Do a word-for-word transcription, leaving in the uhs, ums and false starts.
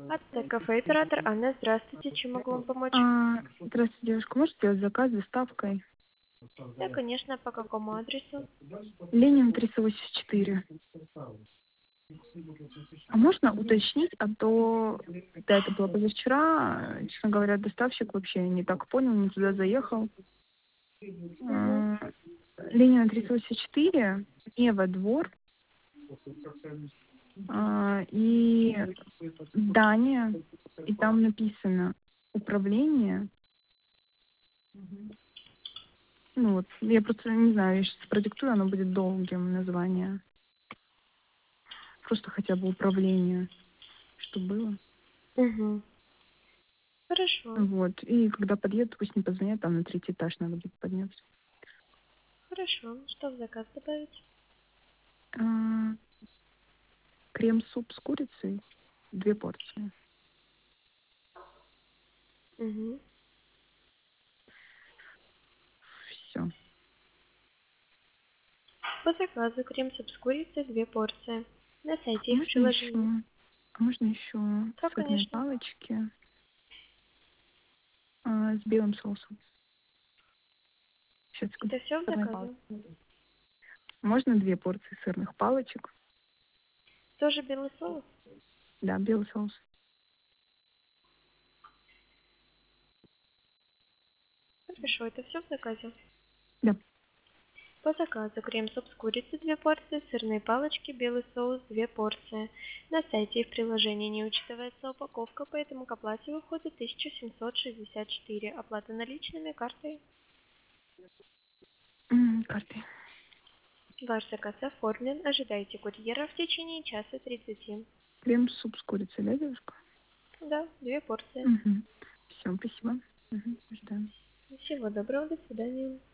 АТ кафе оператор Анна, здравствуйте, чем могу вам помочь? А, здравствуйте, девушка. Можете сделать заказ с доставкой? Да, конечно, по какому адресу? Ленина триста восемьдесят четыре. А можно уточнить, а то, да, это было позавчера, честно говоря, доставщик вообще не так понял, не туда заехал. Угу. А, Ленина триста восемьдесят четыре, не во двор, а, и здание, и там написано управление. Ну вот, я просто не знаю, я сейчас продиктую, оно будет долгим название. Просто хотя бы управление, что было. Угу. Хорошо, Вот. И когда подъедут, пусть не позвонят, там на третий этаж надо будет подняться. хорошо. Что в заказ добавить? А, крем-суп с курицей, две порции. Угу. Все. По заказу крем-суп с курицей, две порции. На А сайте их можно еще, приложение. а можно еще Да, сырные конечно. палочки а, с белым соусом. Сейчас, секунду. Это все в Сырные заказе? палочки. Можно две порции сырных палочек. Тоже белый соус? Да, белый соус. Хорошо, это все в заказе? Да. По заказу крем-суп с курицей, две порции, сырные палочки, белый соус, две порции. На сайте и в приложении не учитывается упаковка, поэтому к оплате выходит тысяча семьсот шестьдесят четыре. Оплата наличными, картой. М, картой. Ваш заказ оформлен. Ожидайте курьера в течение часа тридцати. Крем-суп с курицей, да, девушка? Да, две порции. Угу. Все, спасибо. Угу. Ждем. Всего доброго, до свидания.